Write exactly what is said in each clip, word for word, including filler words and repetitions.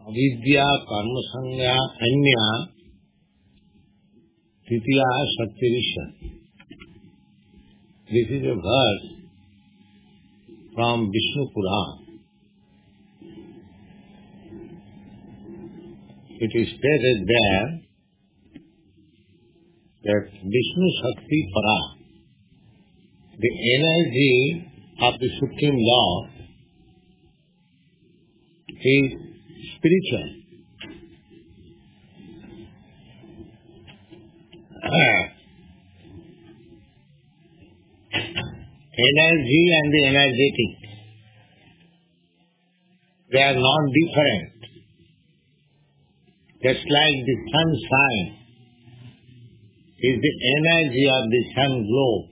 Avidya karma sangha anya titiya shaktirisha. This is a verse from Vishnu Purana. It is stated there that Vishnu Shakti Para, the energy of the Supreme Law, is spiritual. Energy and the energetic, they are not different. Just like the sunshine is the energy of the sun globe,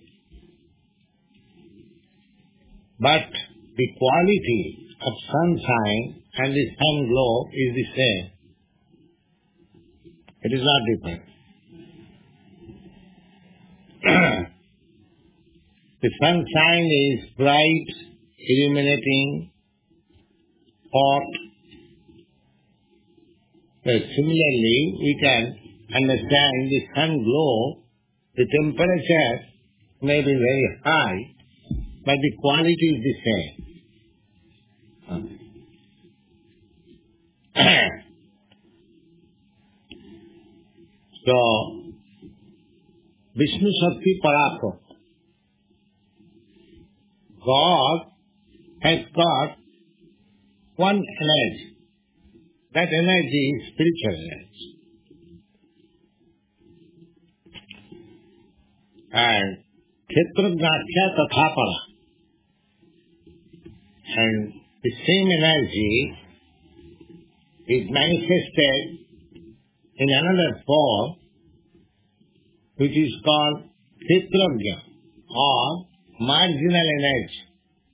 but the quality of sunshine and the sun globe is the same. It is not different. The sunshine is bright, illuminating, hot. But similarly, we can understand the sun globe, the temperature may be very high, but the quality is the same. So, Vishnu Shakti Parapara, God has got one energy. That energy is spiritual energy. And Kshetragnasya Tathapara. And the same energy is manifested in another form, which is called Kshetragya or marginal energy,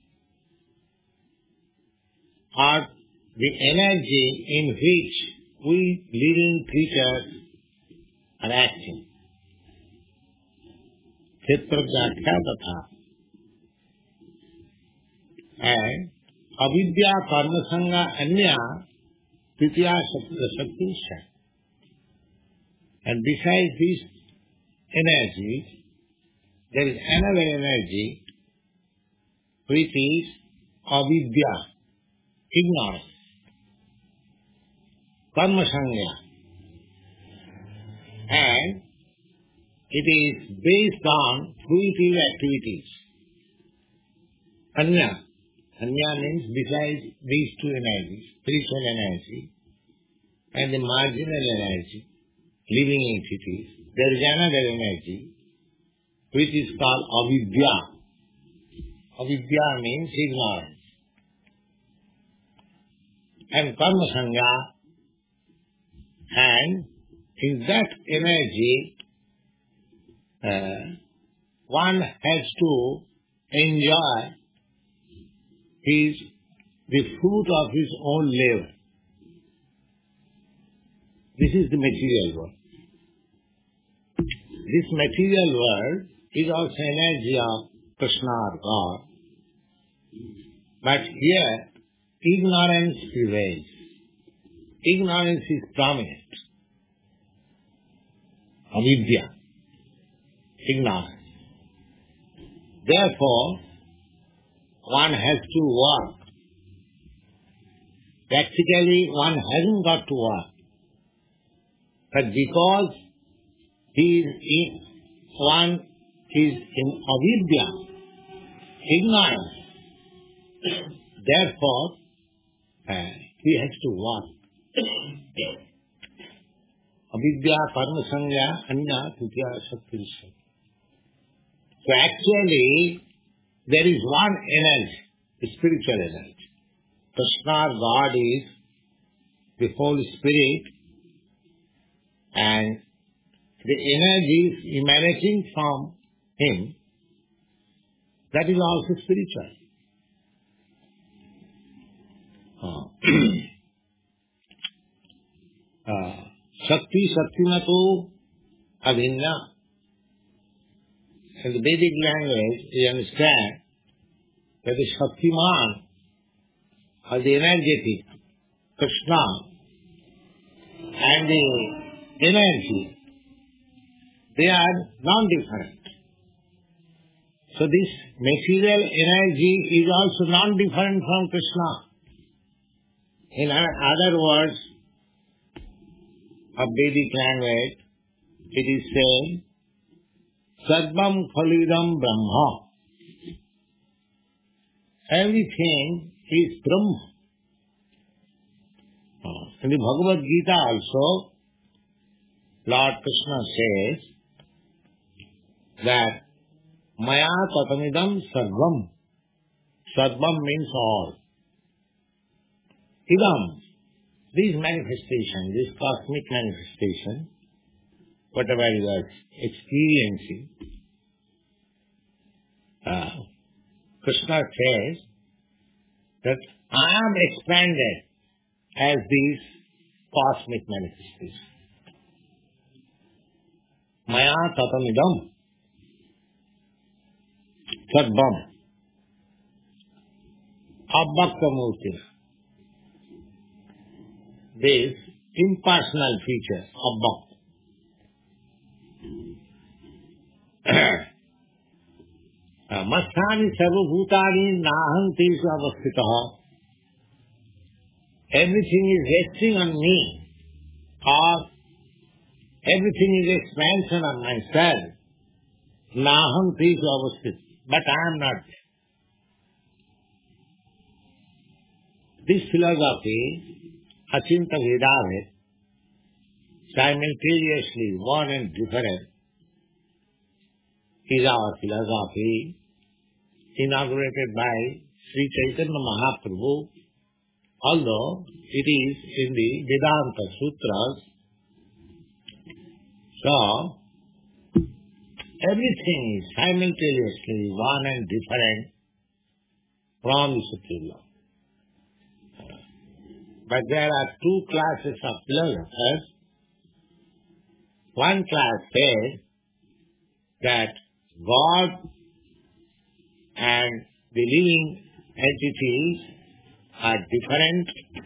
or the energy in which we living creatures are acting. Kshetragnasya Tatha. And avidya karma sangha anya titiya shaktisha. And besides this energy, there is another energy which is avidya, ignorance, karma sangha. And it is based on fruitive activities. Anya. Anya means besides these two energies, spiritual energy and the marginal energy, living entities, there is another energy which is called avidya. Avidya means ignorance. And karma sangha, and in that energy, uh, one has to enjoy his, the fruit of his own labor. This is the material world. This material world is also energy of Krishna or God. But here, ignorance prevails. Ignorance is prominent. Avidya. Ignorance. Therefore, one has to work. Practically, one hasn't got to work. But because he is in, one is in avidya, ignorance, therefore, uh, he has to work. Avidya karma sangha anya titiya shaktisha. So actually, there is one energy, the spiritual energy. Krishna, God, is the Holy Spirit, and the energy emanating from Him, that is also spiritual. Uh, uh, Shakti, Shaktimato, Abhinna. In the Vedic language, you understand that the Shaktiman, or the energetic, Krishna, and the energy, they are non-different. So this material energy is also non-different from Krishna. In other words, of Vedic language, it is said, Sarvam Khalidam Brahma. Everything is Brahma. In the Bhagavad Gita also, Lord Krishna says that Maya Tatamidam Sarvam. Sarvam means all. Idam, this manifestation, this cosmic manifestation, whatever you are experiencing, uh, Krishna says that I am expanded as this cosmic manifestation. Maya tatamidam sarvam abhakta murti. This impersonal feature of bhakti. Masthani sarvabhutani naham tesu avasthitaha. Everything is resting on me, or everything is expansion on myself. Naham tesu avasthitaha. But I am not there. This philosophy, Achinta Vedavet, simultaneously one and different, is our philosophy inaugurated by Sri Chaitanya Mahaprabhu, although it is in the Vedanta Sutras. So, everything is simultaneously one and different from the Supreme Lord. But there are two classes of philosophers. One class says that God and the living entities are different,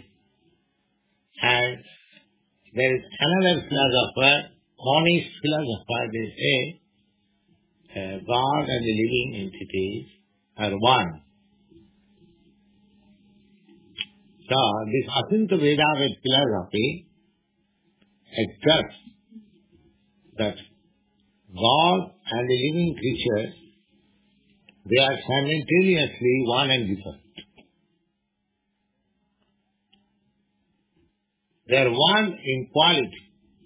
and there is another philosopher, monist philosopher, they say, uh, God and the living entities are one. So, this Achinta Vedavet philosophy accepts that God and the living creatures, they are simultaneously one and different. They are one in quality.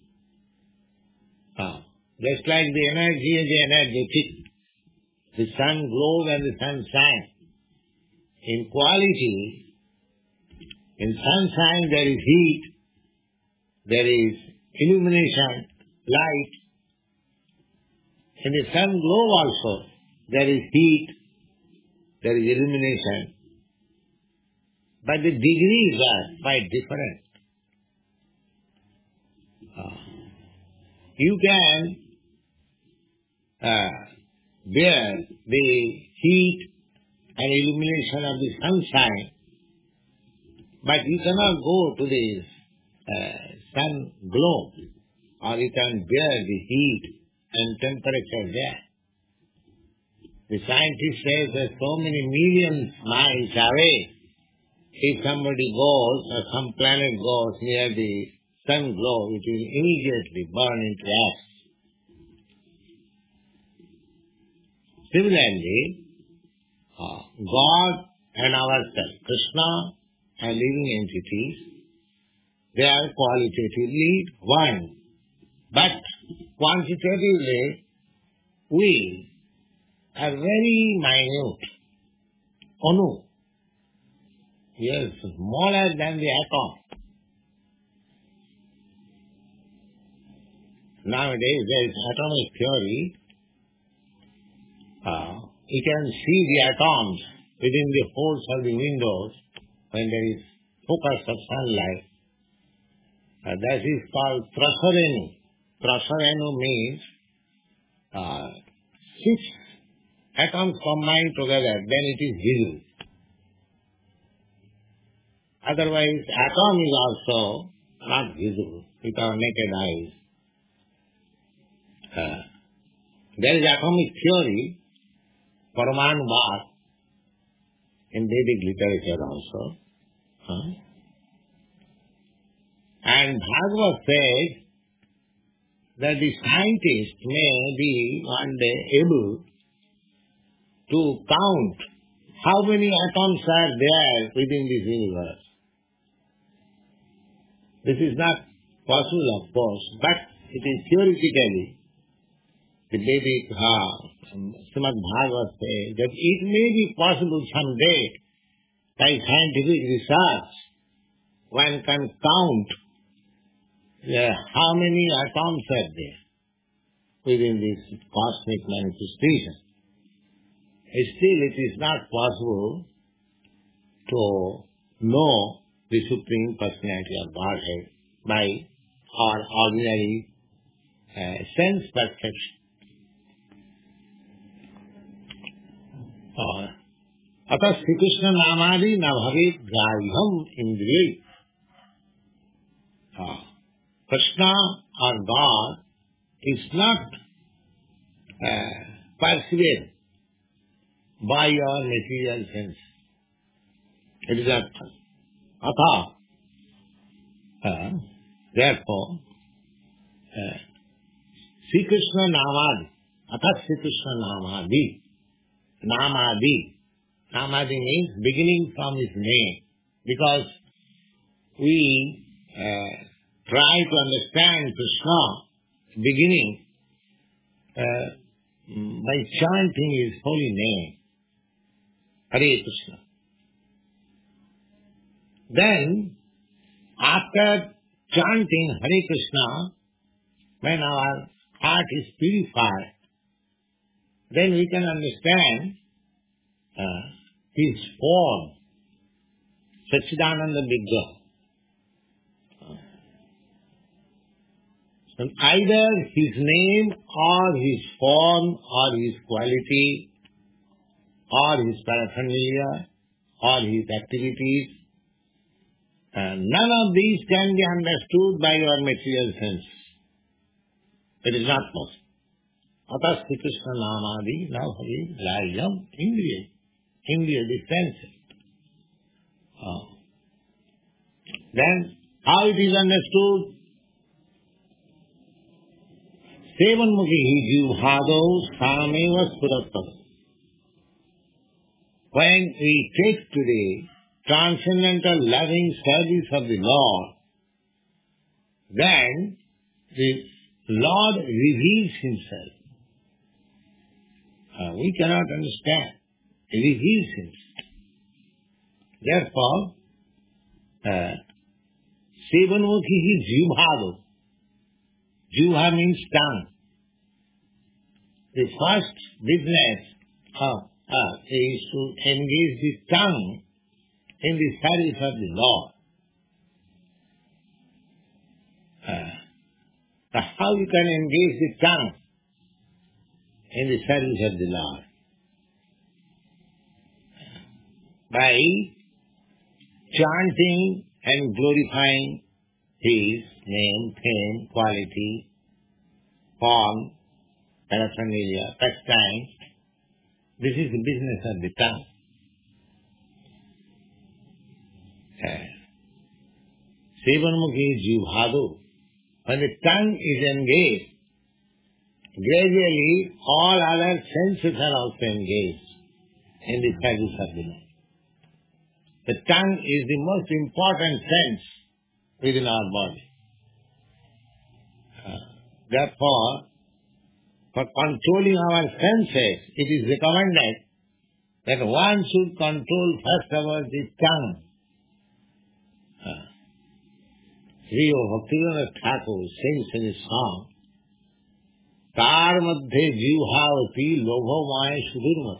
Uh, just like the energy is energetic, the sun glows and the sun shines. In quality, in sunshine there is heat, there is illumination, light. In the sun glow also, there is heat, there is illumination. But the degrees are quite different. Uh, you can uh, bear the heat and illumination of the sunshine, but you cannot go to the uh, sun glow, or you can bear the heat and temperature there. The scientist says that so many millions miles away, if somebody goes or some planet goes near the sun glow, it will immediately burn into ash. Similarly, uh, God and ourselves, Krishna and living entities, they are qualitatively one. But quantitatively, we are very minute. Anu. Yes, smaller than the atom. Nowadays there is atomic theory. Uh, you can see the atoms within the holes of the windows when there is focus of sunlight. Uh, that is called Prasarenu. Prasarenu means uh, six atoms combined together, then it is visible. Otherwise, atom is also not visible. with our naked eyes. Uh, there is atomic theory, Paramanubad, in Vedic literature also. Huh? And Bhagavad says that the scientist may be one day able to count how many atoms are there within this universe. This is not possible, of course, but it is theoretically. The Vedic uh, Srimad Bhagavad says that it may be possible someday by scientific research one can count uh, how many atoms are there within this cosmic manifestation. Still it is not possible to know the Supreme Personality of Godhead by our ordinary uh, sense perception. अतः श्री कृष्ण नामादि न भवेत ग्राह्यम इंद्रिय. Krishna or God is not uh, perceived by your material sense. It is not atha. Uh, therefore, uh, Sri Krishna Namadi, atha Sri Krishna Namadi, Namadi. Namadi means beginning from his name, because we uh, try to understand Krishna beginning uh, by chanting his holy name, Hare Krishna. Then, after chanting Hare Krishna, when our heart is purified, then we can understand uh, his form, Satchidananda Vigraha. So either his name or his form or his quality or his paraphernalia or his activities, uh, none of these can be understood by your material sense. It is not possible. Atas Sri Krishna Namadi Navhavi Laryam Indriya. Indriya, the senses. Uh, then, how it is understood? Sevanmukhi jivhado sameva surattava. When we take today transcendental loving service of the Lord, then the Lord reveals himself. Uh, we cannot understand. He reveals himself. Therefore, uh, Sevanmukhi jivhado. Jivha means tongue. The first business of us is to engage the tongue in the service of the Lord. Uh, how you can engage the tongue in the service of the Lord? By chanting and glorifying His name, fame, quality, form, paraphernalia, pastime. This is the business of the tongue. Sevanmukhi jivhado. When the tongue is engaged, gradually all other senses are also engaged in the service of the Lord. The tongue is the most important sense within our body. Uh, therefore, for controlling our senses, it is recommended that one should control first of all the tongue. Sri Bhaktivinoda Thakur sings in his song, Tar madhe jivhavati lobho maya sudurmat.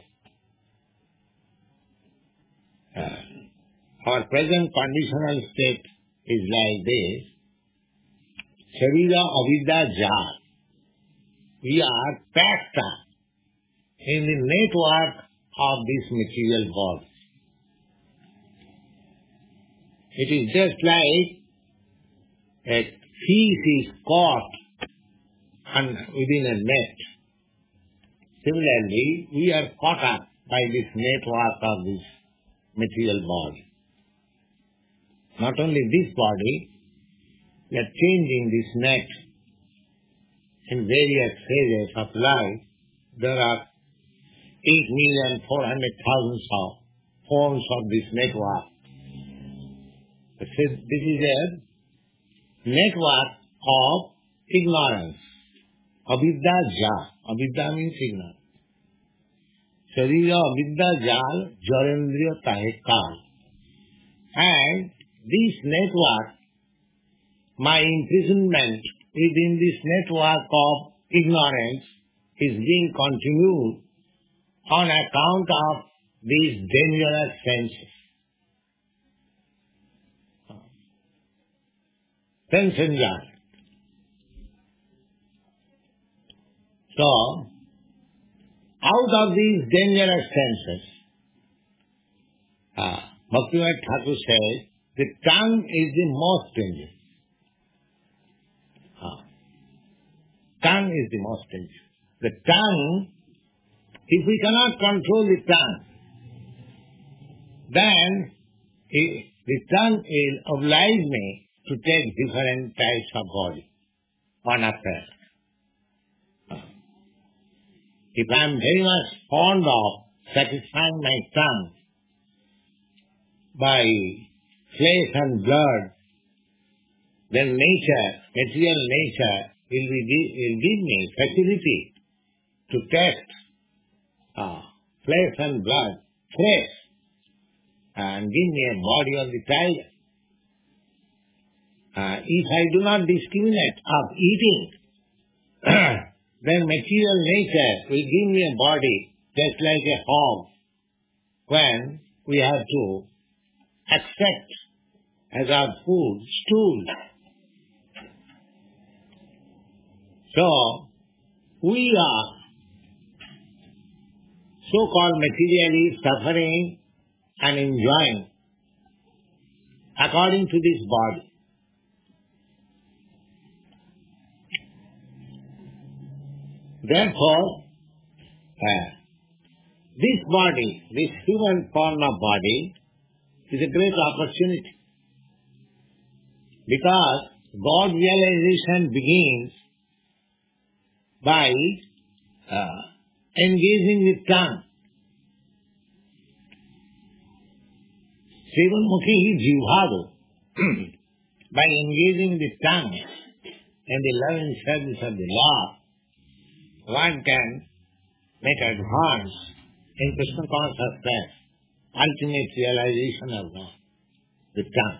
Our present conditional state is like this. Sharira avidya jar. We are packed up in the network of this material body. It is just like a fish is caught and within a net. Similarly, we are caught up by this network of this material body. Not only this body, we are changing this net in various phases of life. There are eight million four hundred thousand of forms of this network. This is a network of ignorance. Avidya jal. Avidya means ignorance. Sharira avidya jal jarendriya tahe kal. And this network, my imprisonment within this network of ignorance is being continued on account of these dangerous senses. Sense enjoyment. So, out of these dangerous senses, uh, Bhaktivinoda Thakur says, the tongue is the most dangerous. Uh, tongue is the most dangerous. The tongue, if we cannot control the tongue, then it, the tongue will oblige me to take different types of body, one after another. If I am very much fond of satisfying my tongue by flesh and blood, then nature, material nature, will, be, will give me facility to taste uh, flesh and blood, fresh, and give me a body of the tiger. Uh, if I do not discriminate of eating, then material nature will give me a body just like a hog when we have to accept as our food stool. So, we are so-called materially suffering and enjoying according to this body. Therefore, uh, this body, this human form of body, is a great opportunity. Because God realization begins by uh, engaging with tongue. Sevanmukhi jivhado. By engaging the tongue and the loving service of the Lord, one can make advance in Krishna consciousness, ultimate realization of God, the tongue.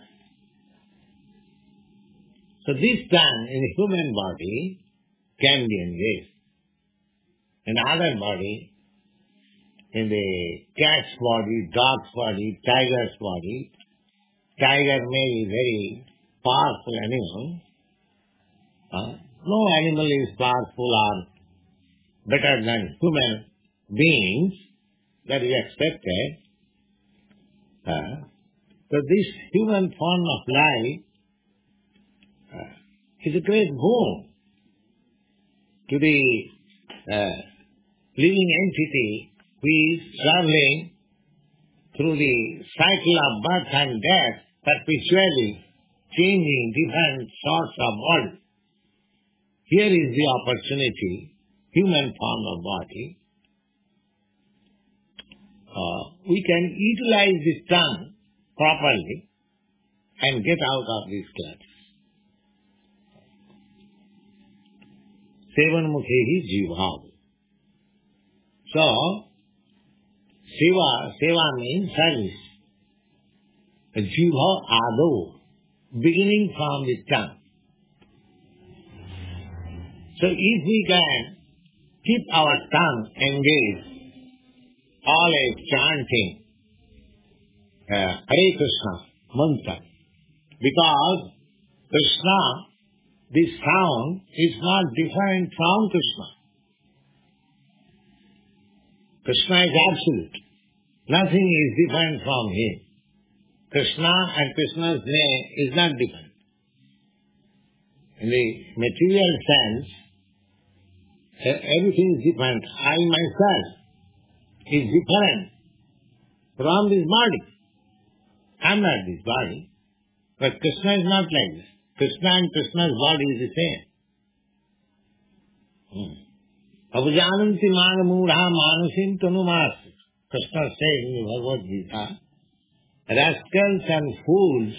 So this tongue in the human body can be engaged. In other body, in the cat's body, dog's body, tiger's body, tiger may be very powerful animal. Uh, no animal is powerful or better than human beings, that is expected. Uh, so this human form of life uh, is a great boon to the uh, living entity who is traveling through the cycle of birth and death, perpetually changing different sorts of bodies. Here is the opportunity, human form of body. Uh, we can utilize this tongue properly and get out of this clutch. Sevanmukhehi jivhado. So, seva, seva means service. Jivha ado, beginning from the tongue. So if we can keep our tongue engaged, always chanting uh, Hare Krishna mantra, because Krishna, this sound is not different from Krishna. Krishna is absolute. Nothing is different from him. Krishna and Krishna's name is not different. In the material sense, everything is different. I myself is different from this body. I am not this body. But Krishna is not like this. Krishna and Krishna's body is the same. Abhijananti mana mudha manusim tanumas. Krishna says in the Bhagavad Gita, rascals and fools,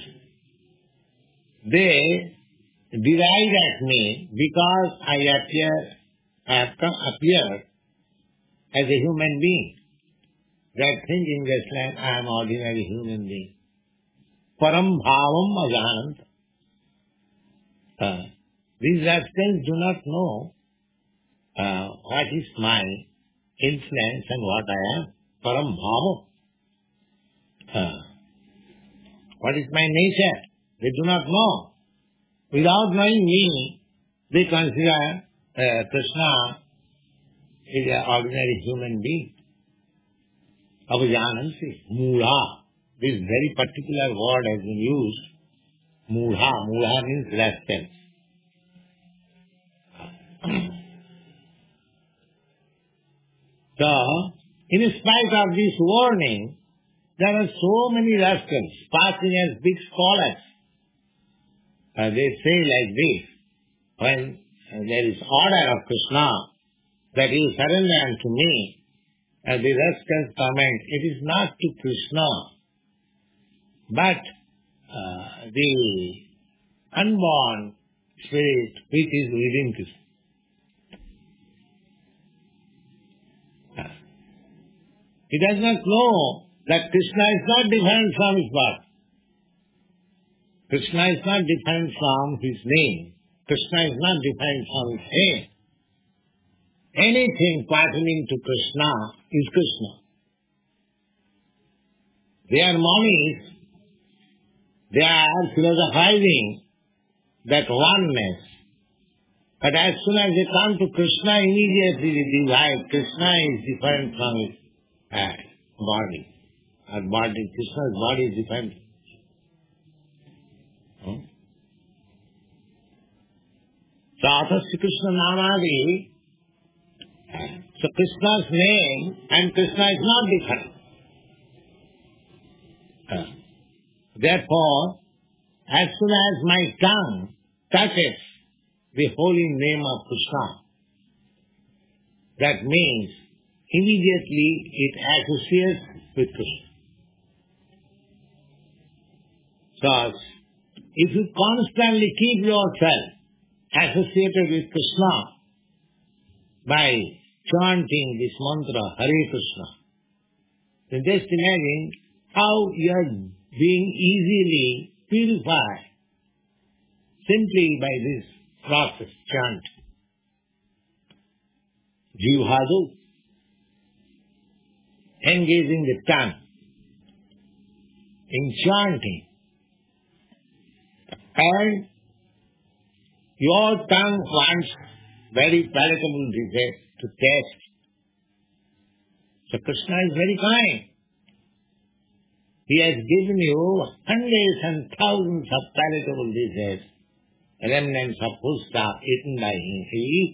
they deride at me because I appear, I have come, appeared as a human being. They are thinking just like I am an ordinary human being. Param bhavam ajananta. Uh, these rascals do not know uh, what is my influence and what I am. Param bhavam. Uh, what is my nature? They do not know. Without knowing me, they consider uh, Krishna is an ordinary human being. Abhijananti, mudha. This very particular word has been used. Mudha. Mudha means rascals. So, in spite of this warning, there are so many rascals passing as big scholars. Uh, they say like this, when uh, there is order of Krishna that you surrender unto me, uh, the rascals comment, it is not to Krishna, but uh, the unborn spirit which is within Krishna. Uh, he does not know that Krishna is not different from his birth. Krishna is not different from his name. Krishna is not different from his name. Anything pertaining to Krishna is Krishna. They are monis. They are philosophizing that oneness. But as soon as they come to Krishna, immediately they divide. Krishna is different from his uh, body. Our body, Krishna's body is different. Hmm? So, Athasya Krishna Namadi, so Krishna's name and Krishna is not different. Uh, therefore, as soon as my tongue touches the holy name of Krishna, that means immediately it associates with Krishna. So, if you constantly keep yourself associated with Krishna by chanting this mantra, Hare Krishna, then just imagine how you are being easily purified simply by this process, chant. Jivhadu, engaging the tongue in chanting. And your tongue wants very palatable dishes to taste. So Krishna is very kind. He has given you hundreds and thousands of palatable dishes, remnants of food stuff eaten by him. He eat.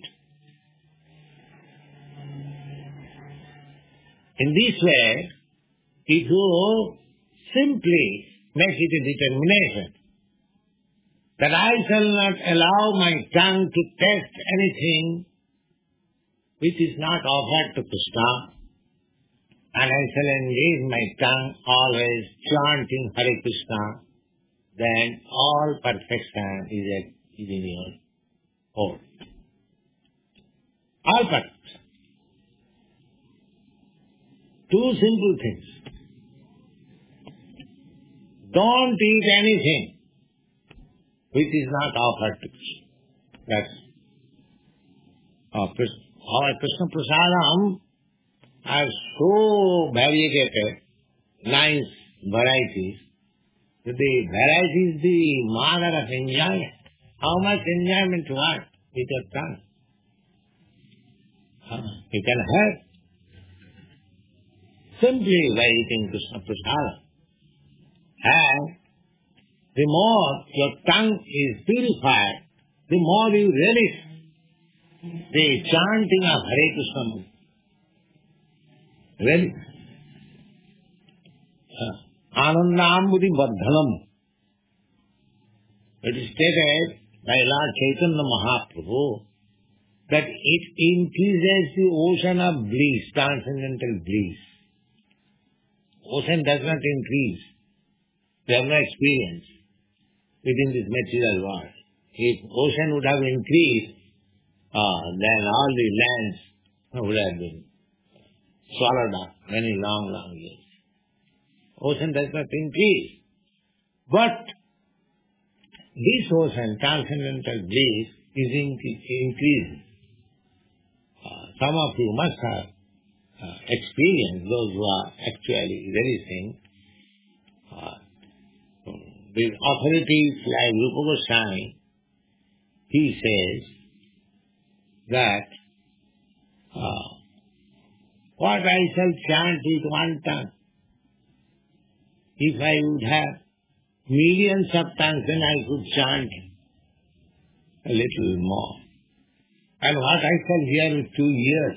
In this way, if you simply make it a determination that I shall not allow my tongue to taste anything which is not offered to Krishna, and I shall engage my tongue always chanting Hare Krishna, then all perfection is, at, is in your hold. All perfection. Two simple things. Don't eat anything which is not offered to Krishna. That's uh, our Krishna Prasadam are so variegated, nice varieties, that the variety is the mother of enjoyment. How much enjoyment you want with your tongue? Uh, you can have simply by eating Krishna Prasadam. And the more your tongue is purified, the more you relish the chanting of Hare Krishna mantra. Relish. Uh, Anandambudi Vardhanam. It is stated by Lord Chaitanya Mahaprabhu that it increases the ocean of bliss, transcendental bliss. Ocean does not increase. We have no experience within this material world. If ocean would have increased, uh, then all the lands would have been swallowed up many long, long years. Ocean does not increase. But this ocean, transcendental bliss, is increasing. Uh, some of you must have uh, experienced, those who are actually relishing. Uh, with authorities like Rupa Goswami, he says that uh, what I shall chant with one tongue, if I would have millions of tongues, then I could chant a little more. And what I shall hear with two ears,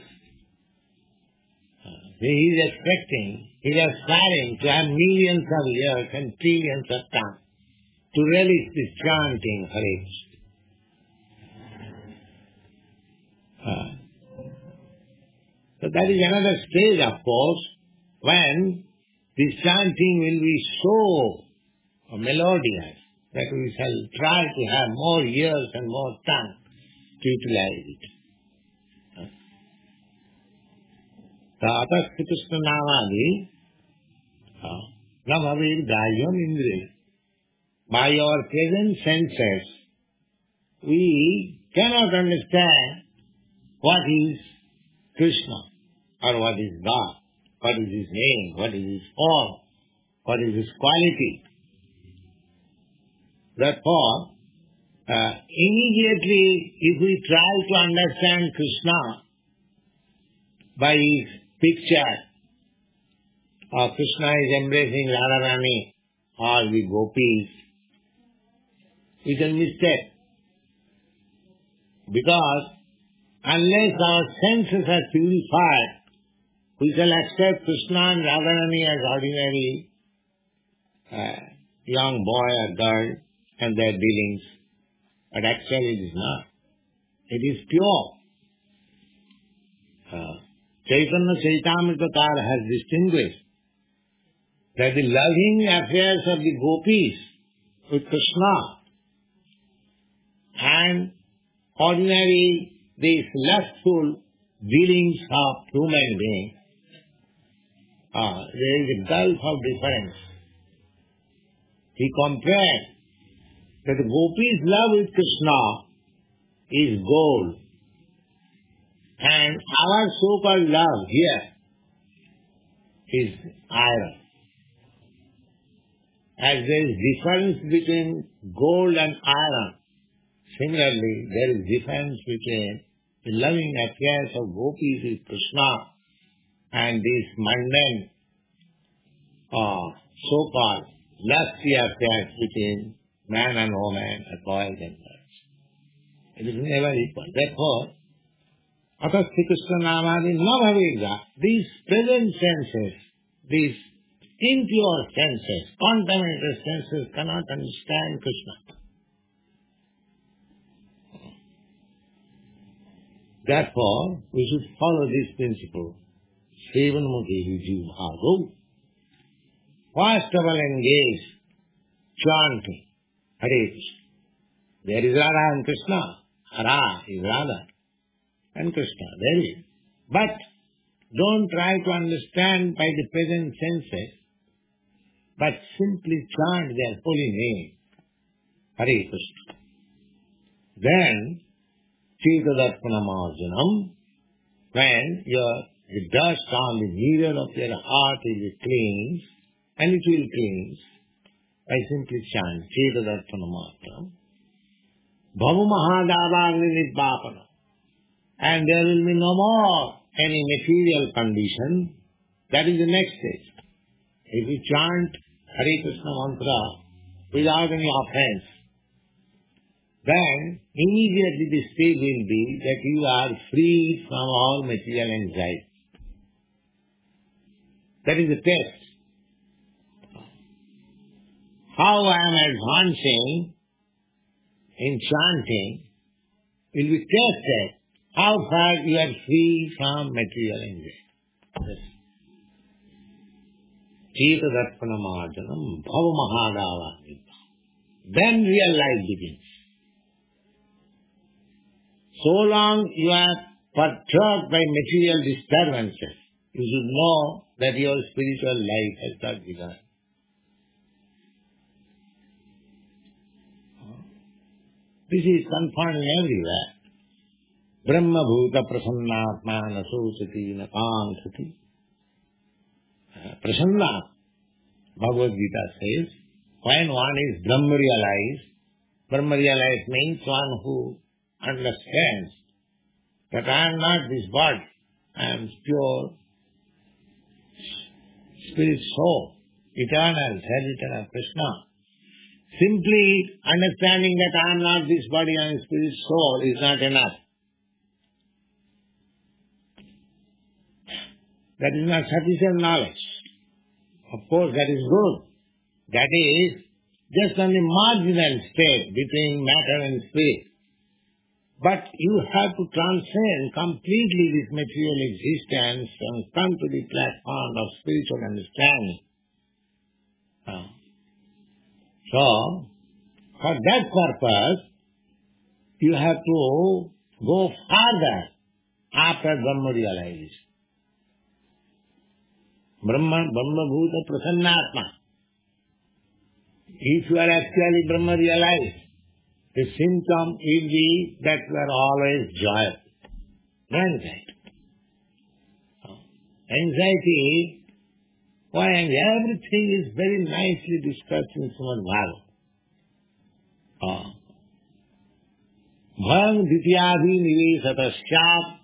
uh, he is expecting, he is aspiring to have millions of ears and trillions of tongues to relish this chanting Hare Krishna. Uh, so that is another stage, of course, when this chanting will be so melodious that we shall try to have more ears and more tongue to utilize it. The Atas Krishna Namadi, Namavid Garyam Indriya. By our present senses, we cannot understand what is Krishna, or what is God, what is His name, what is His form, what is His quality. Therefore, uh, immediately if we try to understand Krishna by His picture, or Krishna is embracing Radharani or the gopis, it's a mistake. Because unless our senses are purified, we shall accept Krishna and Radharani as ordinary uh, young boy or girl and their dealings. But actually it is not. It is pure. Uh, Chaitanya Chaitamritakara has distinguished that the loving affairs of the gopis with Krishna and ordinary these lustful dealings of human beings, uh, there is a gulf of difference. He compared that the gopis' love with Krishna is gold, and our so-called love here is iron. As there is difference between gold and iron, similarly there is difference between the loving affairs of gopis with Krishna and these mundane uh, so-called lusty affairs between man and woman, and boys and girls. It is never equal. Therefore, Atas Krishna Namadi Navavega, these present senses, these impure senses, contaminated senses cannot understand Krishna. Therefore, we should follow this principle. Sevanmukhi Jiv Bhagav. First of all, engage chanting Hare Krishna. There is Radha and Krishna. Hara is Radha and Krishna. There is. But don't try to understand by the present senses, but simply chant their holy name, Hare Krishna. Then, Chitadarpanamarjanam, when your, the dust on the mirror of your heart is cleansed, and it will cleanse, by simply chant Chitadarpanamarjanam, Bhavu Mahadavagni Nidbapana, and there will be no more any material condition. That is the next stage. If you chant Hare Krishna mantra without any offense, then immediately the state will be that you are free from all material anxiety. That is the test. How I am advancing in chanting will be tested. How far you are free from material anxiety. Cheta darpana marjanam bhava mahadava. Then real life begins. So long you are perturbed by material disturbances, you should know that your spiritual life has not begun. This is confirmed everywhere. Brahma bhuta prasannatma na sosati na kankati. Prasanna, Bhagavad Gita says, when one is Brahma realized, Brahma realized means one who understands that I am not this body, I am pure spirit soul, eternal, eternal Krishna. Simply understanding that I am not this body, I am spirit soul is not enough. That is not sufficient knowledge. Of course, that is good. That is just only marginal state between matter and spirit. But you have to transcend completely this material existence and come to the platform of spiritual understanding. So, for that purpose, you have to go further after Brahma realization. Brahma, Brahma Bhuta Prasannatma. If you are actually Brahma realized, the symptom will be that you are always joyful. No anxiety. Anxiety, why everything is very nicely discussed in Srimad Bhagavatam. Bhayam dityadhi nivesatasyat.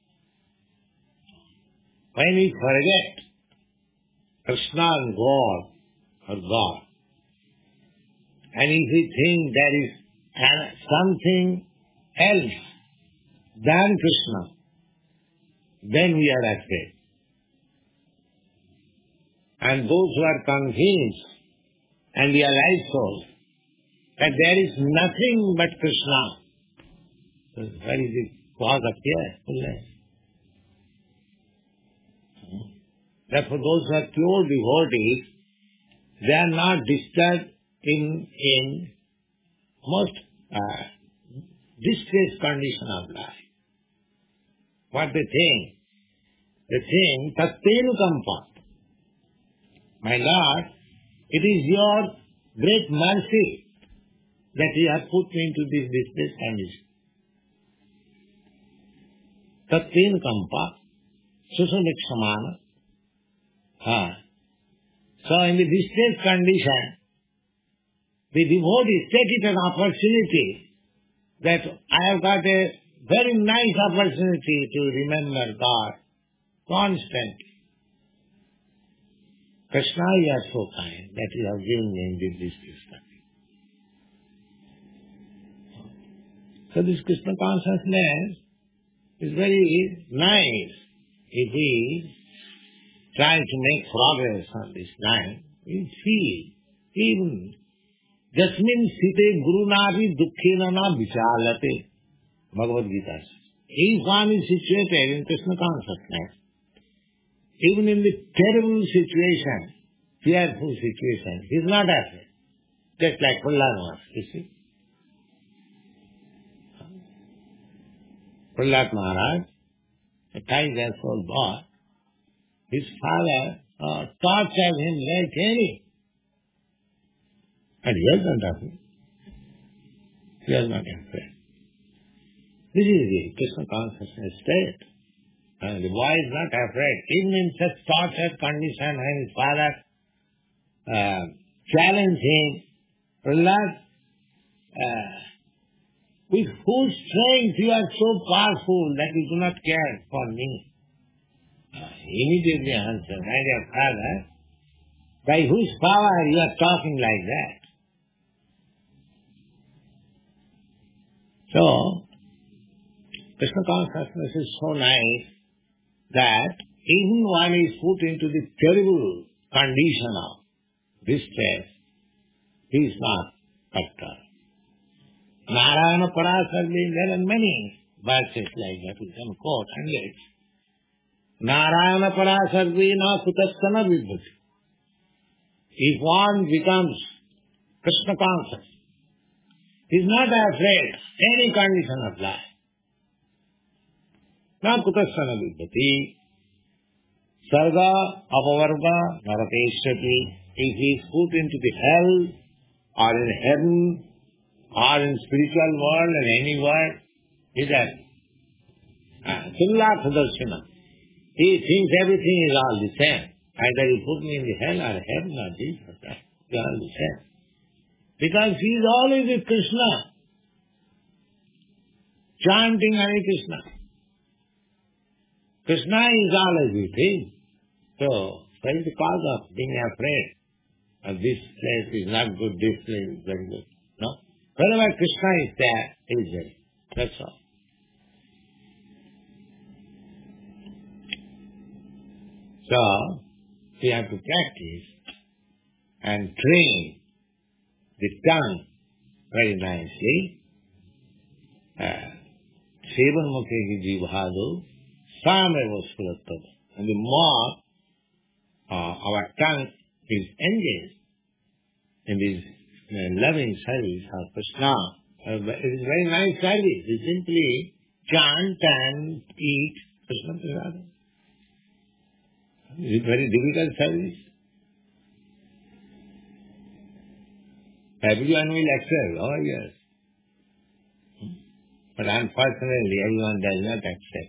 When we forget Krishna and God or God, and if we think there is something else than Krishna, then we are afraid. And those who are convinced and realize souls that there is nothing but Krishna, what is the cause of fear? Therefore, those who are pure devotees, they are not disturbed in in most uh, distressed condition of life. What they think? They think, Tattenu kampa. My Lord, it is your great mercy that you have put me into this distressed condition. Tattenu kampa, susumikshamana. Ah. So in the distressed condition, the devotees take it as an opportunity that I have got a very nice opportunity to remember God constantly. Krishna, you are so kind that you have given me in this distressed condition. So this Krishna consciousness is very nice. If we try to make progress on this line, we feel even Jasmin site gurunavi dukkhena na vichalate. Bhagavad Gita says. If one is situated in Krishna consciousness, even in the terrible situation, fearful situation, he is not afraid. Just like Prahlad was, you see. Prahlad Maharaj, a five-year-old boy, his father uh, tortured him like any. And he was not afraid. He was not afraid. This is the Krishna consciousness state. And the boy is not afraid. Even in such tortured condition, when his father uh, challenged him, Prahlad, uh, with whose strength you are so powerful that you do not care for me? Uh, immediately answered, my dear father, by whose power you are talking like that? So, Krishna consciousness is so nice that even one is put into the terrible condition of distress, he is not perturbed. Narayana Parasarvi, there are many verses like that, we can quote hundreds. Narayana Parasarvi na kutasana vidbhati. If one becomes Krishna conscious, he is not afraid of any condition of life. Na kutasana vidbhati. Sarga apavarga narateshati. If he is put into the hell or in heaven or in spiritual world and any world, he is happy. Simlartha darshana. He thinks everything is all the same. Either you put me in the hell or heaven or this or that. They are all the same. Because he is always with Krishna. Chanting Hare Krishna. Krishna is always with him. So, what is the cause of being afraid? Of this place is not good, this place is very good. No? Wherever Krishna is there, he is there. That's all. So, we have to practice and train the tongue very nicely. Sevan mukhe ki jibhado sameva surattava. And the more uh, our tongue is engaged in this uh, loving service of Krishna, uh, it is very nice service. We simply chant and eat Krishna Prasada. It is very difficult service. Everyone will accept, oh yes. But unfortunately, everyone does not accept.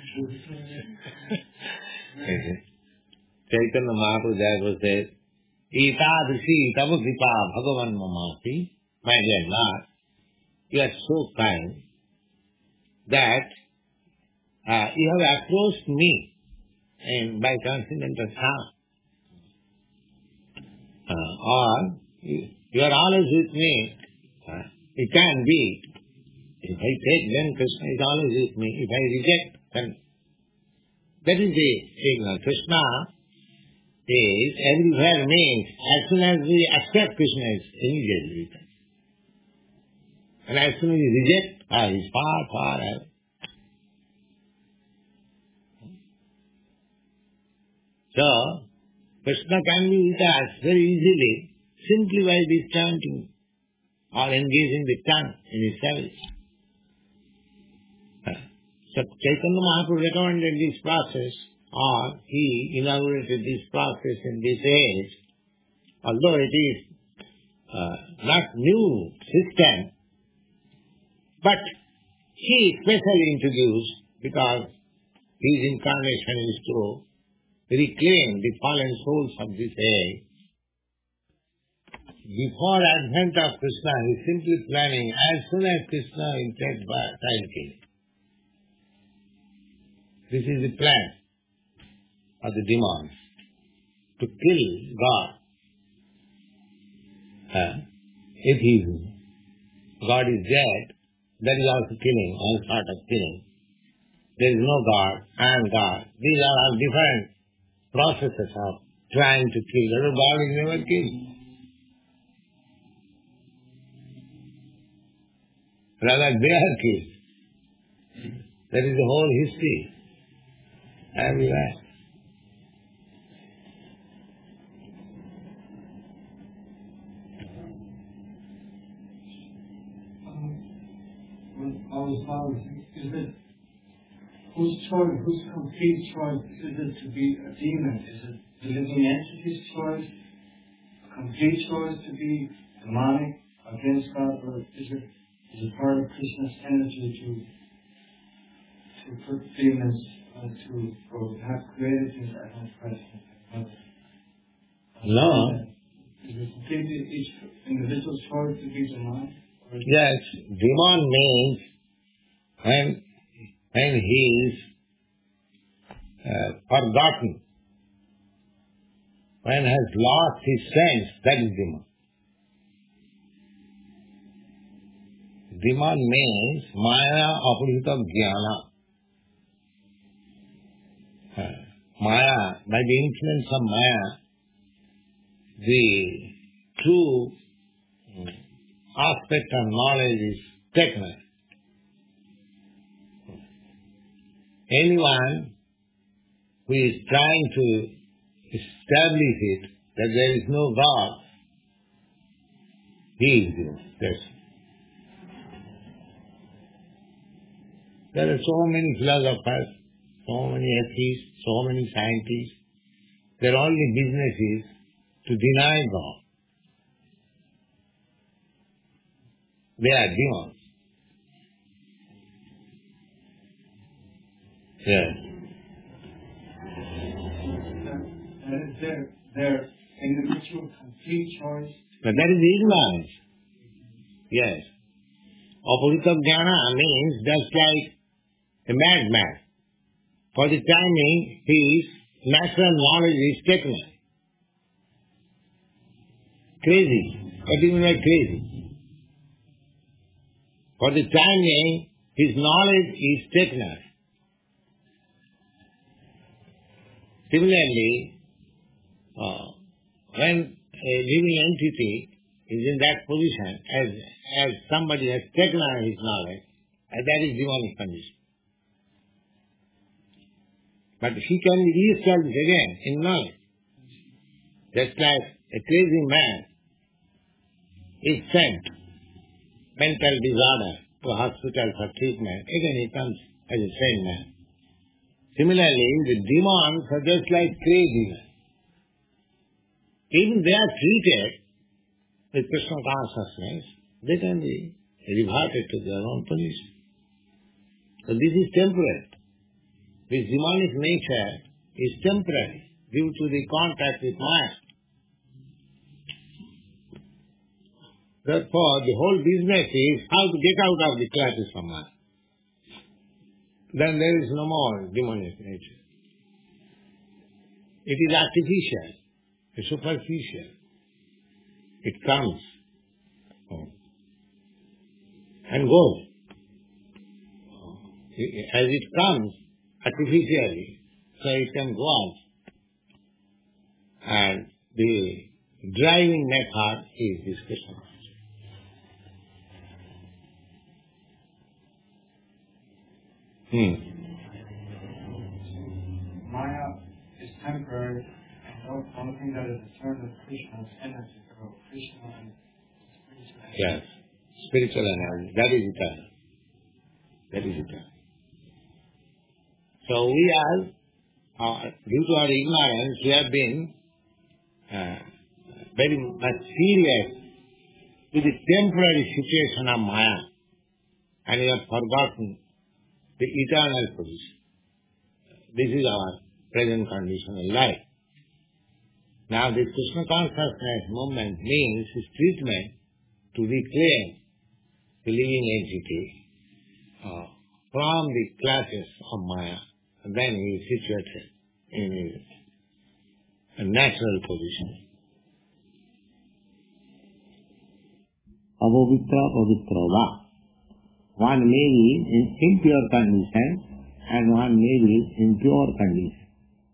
Chaitanya Mahaprabhu therefore says, Itadrishi tava kripa bhagavan mamasi. My dear Lord, you are so kind that uh, you have approached me and by transcendental sound. Uh, or you, you are always with me. Uh, it can be. If I take, then Krishna is always with me. If I reject, then that is the signal. Krishna is everywhere means as soon as we accept Krishna is immediately with us. And as soon as we reject, ah, he is far, far away. So, Krishna can be with us very easily, simply by this chanting or engaging the tongue in his service. So, Chaitanya Mahaprabhu recommended this process, or he inaugurated this process in this age, although it is uh, not new system, but he specially introduced because his incarnation is to reclaim the fallen souls of this age. Before advent of Krishna, he is simply planning as soon as Krishna will take child killing. This is the plan of the demons, to kill God. Uh, if he, God is dead, that is also killing, all sort of killing. There is no God, I am God. These are all different processes of trying to kill. Other God is never killed. Rather, they are killed. That is the whole history. Everywhere. Um, is it whose choice, whose complete choice is it to be a demon? Is it the living entity's choice, a complete choice to be demonic against God, or is it is it part of Krishna's energy to to put demons uh, to or have created things that are not present? No. Is it completely each individual's choice to be demonic? Yes, demon means when, when he is uh, forgotten, when he has lost his sense, that is demon. Demon means Maya Apurita Jnana. Uh, Maya, by the influence of Maya, the true aspect of knowledge is taken. Anyone who is trying to establish it that there is no God, he is demon. Yes. There are so many philosophers, so many atheists, so many scientists. Their only business is to deny God. They are demons. Yes. That is their, their individual complete choice. But that is ignorance. Yes. Apurita Jnana means just like a madman. For the timing, his natural knowledge is taken. Crazy. What do you mean by crazy? For the timing, his knowledge is taken. Similarly, uh, when a living entity is in that position, as as somebody has taken on his knowledge, and that is demonic condition. But he can be re-established again in knowledge. Just like a crazy man is sent, mental disorder, to hospital for treatment, again he comes as a sane man. Similarly, the demons are just like crazy men. Even they are treated with Krishna consciousness, they can be reverted to their own position. So this is temporary. This demonic nature is temporary due to the contact with Maya. Therefore, the whole business is how to get out of the clutches of Maya. Then there is no more demonic nature. It is artificial, it's superficial. It comes and goes. As it comes artificially, so it can go out. And the driving method is this Krishna. Hmm. Maya is temporary, and the only thing that is eternal is Krishna's energy, or Krishna and spiritual energy. Yes, spiritual energy, that is eternal. That is eternal. So we are, uh, due to our ignorance, we have been uh, very much serious to the temporary situation of Maya, and we have forgotten the eternal position. This is our present condition in life. Now this Krishna consciousness movement means his treatment to reclaim the living entity uh, from the clutches of Maya, and then he is situated in his a natural position. Avovitra pavitra va. One may be in impure condition and one may be in pure condition.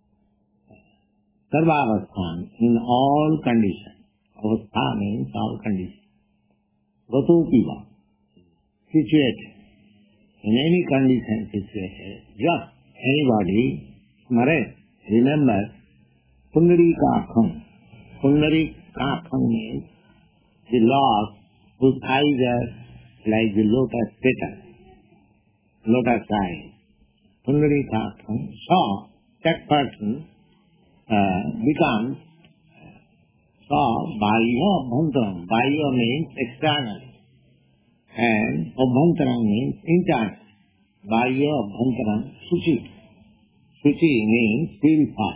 Sarvavasthan, in all conditions. Avastha means all conditions. Gatopiva, situated. In any condition situated. Just anybody, smare, remember, Pundarikaakham. Pundarikaakham means the Lord whose eyes are like the lotus petal, lotus eyes. Pundarikaakham. So, that person uh, becomes so Bahya Abhantaram. Bahya means external and Abhantaram means internal. Bahya Abhantaram Suchi. Suchi means purify.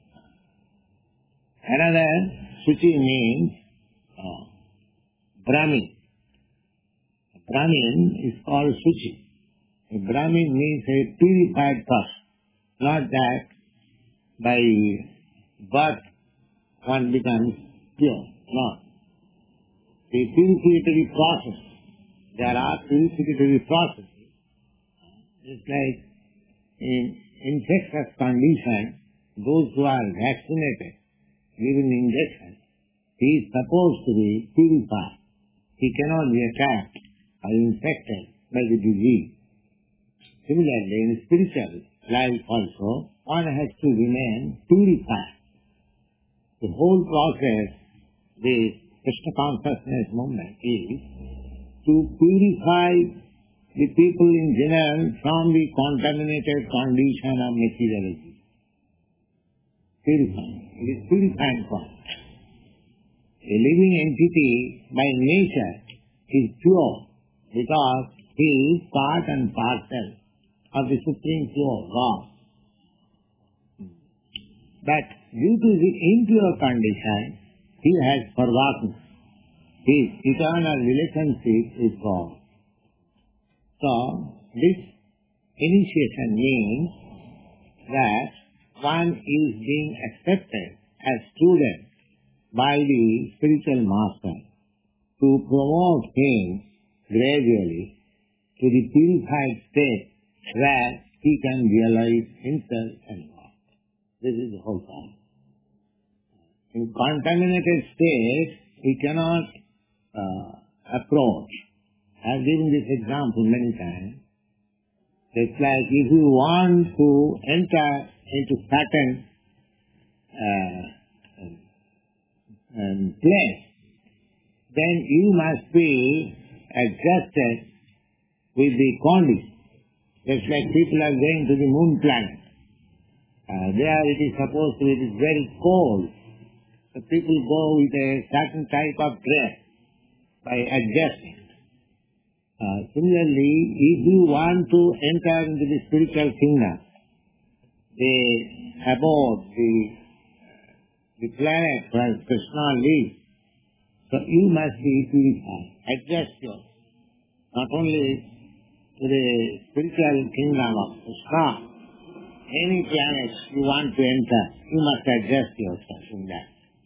Another Suchi means uh, Brahmin. Brahmin is called Suchi. A Brahmin means a purified person. Not that by birth one becomes pure. No. The purificatory process there are purificatory processes. It's like in infectious condition, those who are vaccinated, given injection, he is supposed to be purified. He cannot be attacked or infected by the disease. Similarly, in spiritual life also, one has to remain purified. The whole process, the Krishna consciousness movement, is to purify the people in general from the contaminated condition of materialism. Purifying. It is purifying point. A living entity by nature is pure because he is part and parcel of the Supreme Pure God. But due to the impure condition, he has forgotten his eternal relationship with God. So, this initiation means that one is being accepted as student by the spiritual master to promote him gradually to the purified state where he can realize himself and God. This is the whole point. In contaminated state, he cannot uh, approach. I have given this example many times. It's like if you want to enter into certain uh, um, place, then you must be adjusted with the conditions. Just like people are going to the moon planet. Uh, there it is supposed to be, it is very cold. So people go with a certain type of dress by adjusting. Uh, similarly, if you want to enter into the spiritual kingdom, the abode, the, the planet where Krishna lives, so you must be purified. Adjust yourself. Not only to the spiritual kingdom of Krishna, any planet you want to enter, you must adjust yourself in that.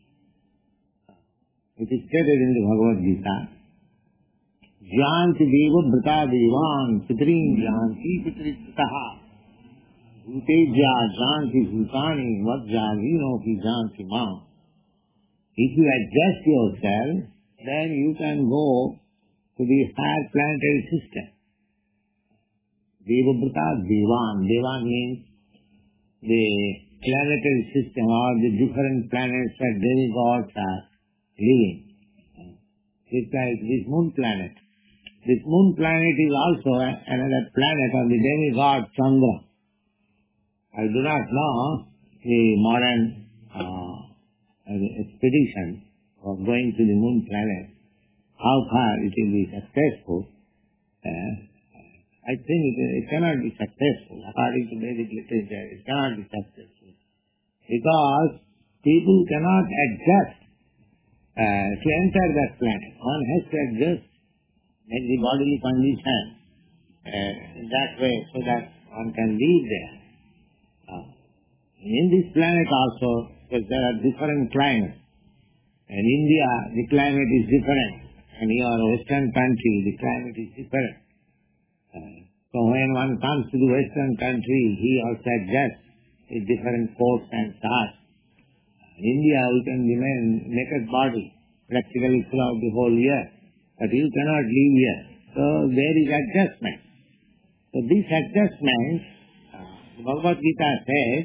It is stated in the Bhagavad Gita, Janti deva brata devan pitrin janti pitritaha bhutejya janti bhutani vajja vino ki janti ma. If you adjust yourself, then you can go to the higher planetary system. Deva brata devan. Devan means the planetary system or the different planets where demigods are living. It's like this moon planet. This moon planet is also another planet of the demigod Chandra. I do not know the modern uh, expedition of going to the moon planet, how far it will be successful. Uh, I think it, it cannot be successful. According to Vedic literature, it cannot be successful. Because people cannot adjust uh, to enter that planet. One has to adjust make the bodily condition uh, in that way so that one can live there. Uh, in this planet also, because there are different climates. In India, the climate is different. And in your western country, the climate is different. Uh, so when one comes to the western country, he also adjusts with different coats and stars. In India, we can remain naked body practically throughout the whole year. But you cannot live here. So there is adjustment. So this adjustment, uh, Bhagavad Gita says,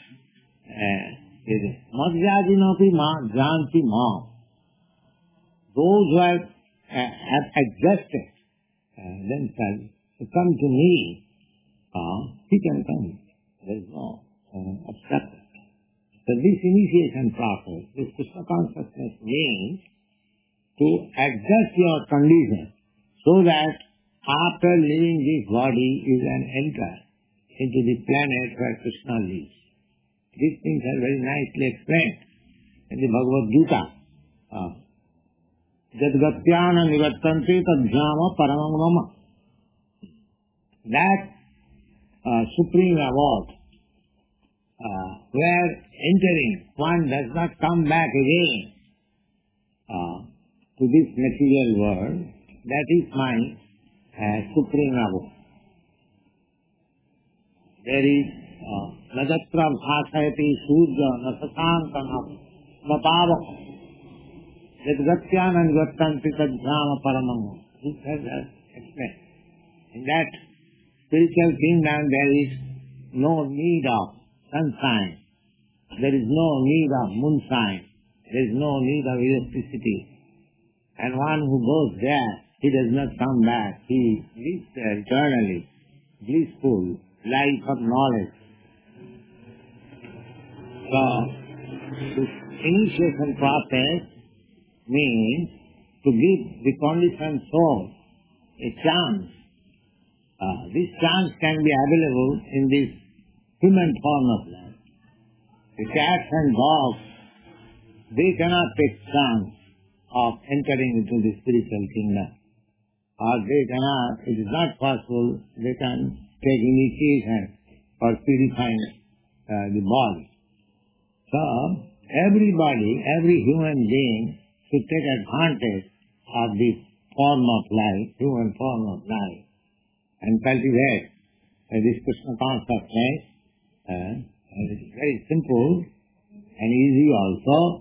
Madhyadinopi ma janti ma. Those who have, uh, have adjusted uh, themselves to come to me, uh, he can come. There is no uh, obstacle. So this initiation process, this Krishna consciousness means to adjust your condition so that after leaving this body you can enter into the planet where Krishna lives. These things are very nicely explained in the Bhagavad Gita. Jadgatyana nivattanti tadhyama paramam mama. That uh, supreme abode uh, where entering one does not come back again uh, to this material world, that is my uh, supreme abode. There is Najatra bhasayati surya nasasankana mapavaka yadgatyan gattanti tadhyama paramam. This has explained. In that spiritual kingdom there is no need of sunshine. There is no need of moonshine. There is no need of electricity. And one who goes there, he does not come back. He lives there eternally, blissful, life of knowledge. So, this initiation process means to give the conditioned soul a chance. Uh, this chance can be available in this human form of life. The cats and dogs, they cannot take chance of entering into the spiritual kingdom. Or they cannot, it is not possible, they can take initiation for purifying uh, the body. So, everybody, every human being should take advantage of this form of life, human form of life, and cultivate uh, this Krishna consciousness. Uh, and it is very simple and easy also.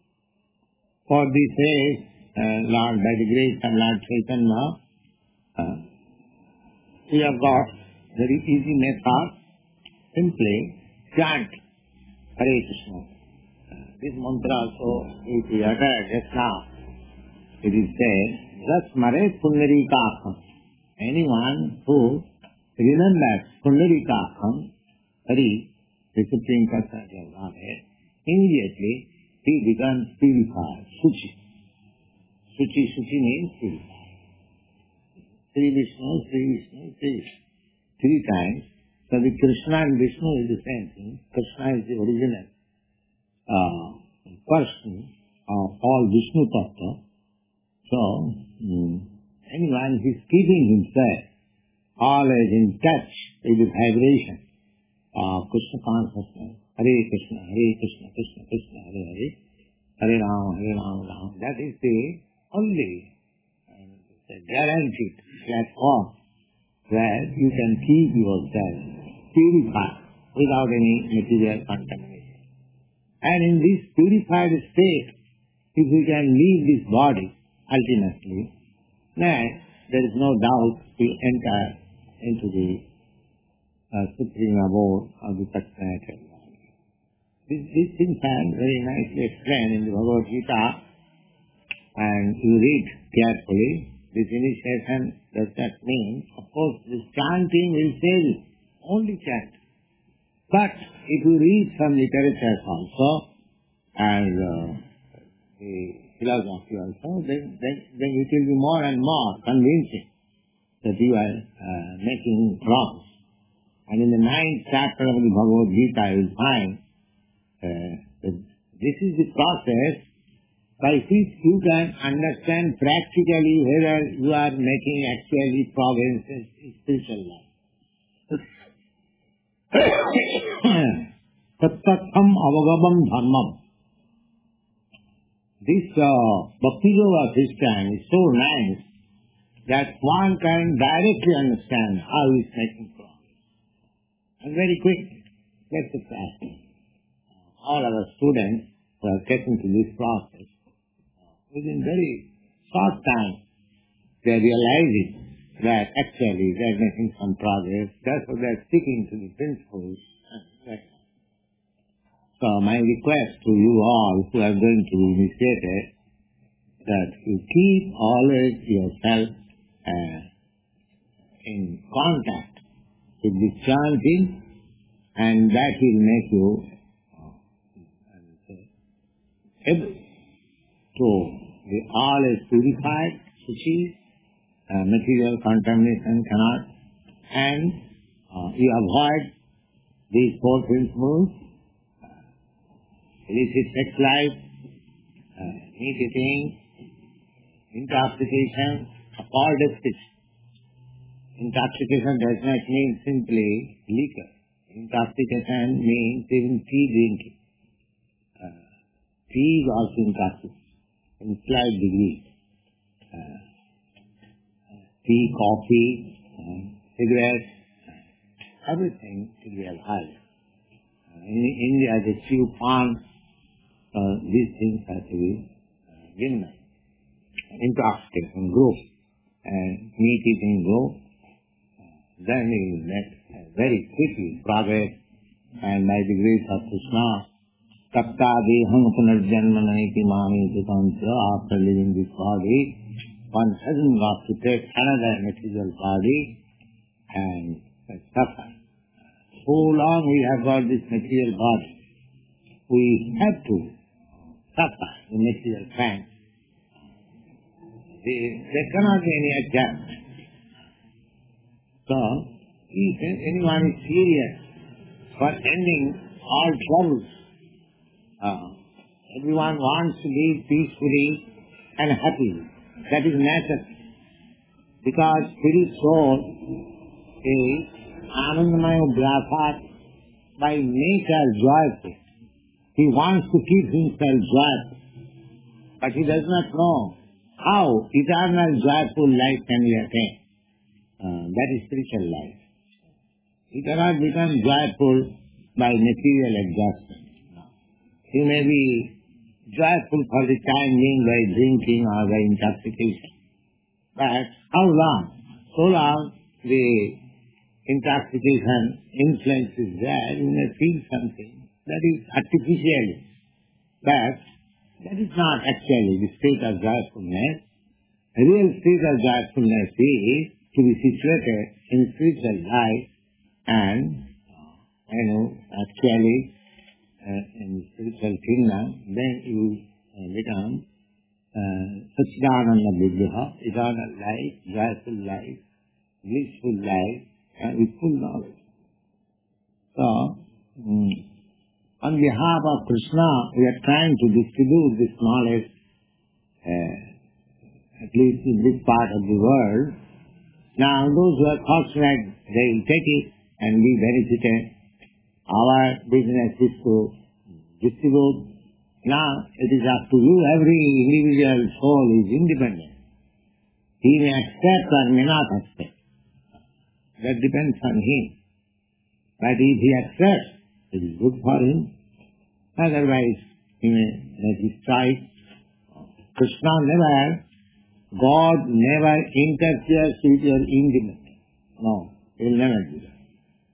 For this is, uh, Lord, by the grace of Lord Chaitanya, uh, we have got very easy method. Simply chant Hare Krishna. Uh, this mantra also is uttered just now. It is said, Jasmare Pundarikakam. Anyone who remembers Pundarikakam, Hari, the Supreme Personality of Godhead, immediately he becomes purified, Suchi. Suchi, Suchi means purified. Sri Vishnu, Sri Vishnu, Sri Vishnu. Three times. So the Krishna and Vishnu is the same thing. Krishna is the original uh, person of all Vishnu Tattva. So, mm, anyone who is keeping himself always in touch with the vibration of Krishna consciousness, Hare Krishna, Hare Krishna, Krishna Krishna, Hare Hare, Hare Rama, Hare Rama, Rama. That is the only uh, the guaranteed platform where you can keep yourself purified without any material contamination. And in this purified state, if we can leave this body ultimately, then there is no doubt we enter into the uh, supreme abode of the personality of God. This, this things are very nicely explained in the Bhagavad Gita, and you read carefully. This initiation does not mean, of course, this chanting will say only chant. But if you read some literature also, and uh, the philosophy also, then, then, then it will be more and more convincing that you are uh, making progress. And in the ninth chapter of the Bhagavad Gita, you will find uh, that this is the process by which you can understand practically whether you are making actually progress in spiritual life. Tattatham avagabam dharmam. This uh, Bhakti Yoga system is so nice that one can directly understand how he is making progress. And very quick, that's the fact. All our students who are getting to this process, within very short time, they are realizing that actually they are making some progress. Therefore, they are sticking to the principles. So my request to you all who are going to be initiated, that you keep always yourself uh, in contact with the chanting, and that will make you uh, able to be always purified, suchi, uh, material contamination cannot, and uh, you avoid these four principles: illicit sex life, uh, meat eating, intoxication of all descriptions. Intoxication does not mean simply liquor. Intoxication means even tea drinking. Uh, tea is also intoxicating in slight degree. Uh, tea, coffee, uh, cigarettes, everything should be avoided. Uh, in India, the few farms, uh, these things have to be uh, given intoxication group and meat eating group. Uh, then we will make uh, very quickly progress, and by the grace of Krishna, Takta deham punarjanma naiti mami tutantra, after leaving this body, one hasn't got to take another material body and suffer. So long we have got this material body, we have to suffer the material pain. There cannot be any adjustment. So, if anyone is serious for ending all troubles, uh, everyone wants to live peacefully and happily. That is natural. Because spirit soul is Anandamaya Brahmat, by nature joyful. He wants to keep himself joyful, but he does not know how eternal joyful life can be attained. Uh, that is spiritual life. He cannot become joyful by material adjustment. He may be joyful for the time being by drinking or by intoxication. But how long? So long the intoxication influence is there, you may feel something. That is artificially. But that is not actually the state of joyfulness. The real state of joyfulness is to be situated in spiritual life and, you know, actually uh, in the spiritual kingdom, then you uh, become uh, Satchidananda Buddha, eternal life, joyful life, blissful life, and with full knowledge. So, um, on behalf of Krishna, we are trying to distribute this knowledge, uh, at least in this part of the world. Now, those who are fortunate, they will take it and be benefited. Our business is to distribute. Now, it is up to you. Every individual soul is independent. He may accept or may not accept. That depends on him. But if he accepts, it is good for him. Otherwise, he may make his choice. Krishna never, God never interferes with your independence. No, he will never do that.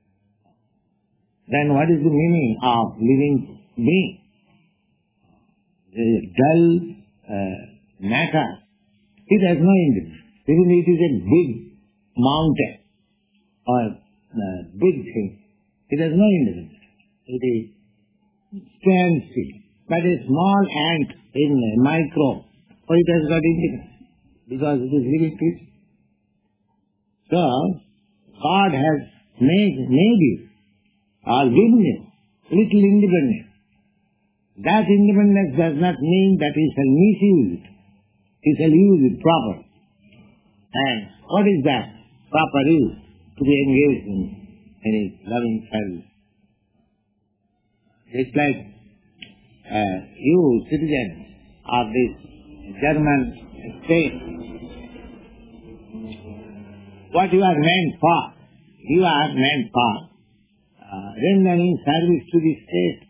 Then what is the meaning of living being? A dull uh, matter, it has no independence. Even it is a big mountain or uh, big thing, it has no independence. It is stands still. But a small ant in a micro, oh, it has got independence because it is living creature. So, God has made, made it or given it little independence. That independence does not mean that he shall misuse it. He shall use it proper. And what is that proper use? To be engaged in any loving service. It's like uh, you, citizens of this German state, what you are meant for, you are meant for uh, rendering service to the state.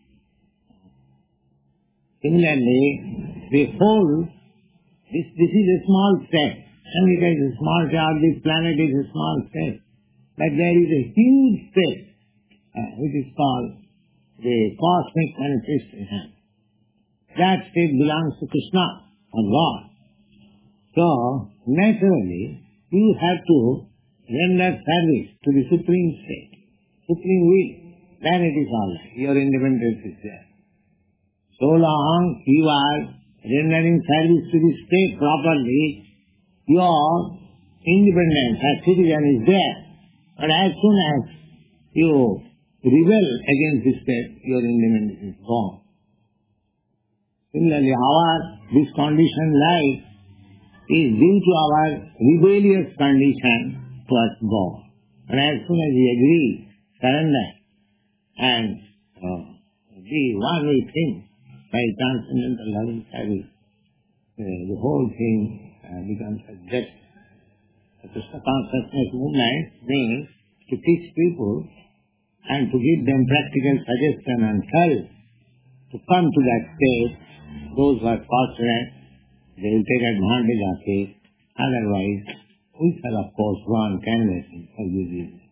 Similarly, the whole, this, this is a small state. America is a small state, this planet is a small state. But there is a huge state, uh, which is called the cosmic manifestation. That state belongs to Krishna or God. So, naturally, you have to render service to the supreme state, supreme will. Then it is all right. Your independence is there. So long you are rendering service to the state properly, your independence as citizen is there. But as soon as you rebel against the state, your independence is gone. Similarly, our this conditioned life is due to our rebellious condition towards God. And as soon as we agree, surrender, and uh, be one with Him by transcendental loving service, uh, the whole thing uh, becomes a just The Krishna consciousness movement means to teach people and to give them practical suggestion and help to come to that state. Those who are fortunate, they will take advantage of it. Otherwise, we shall of course go on canvassing for this reason.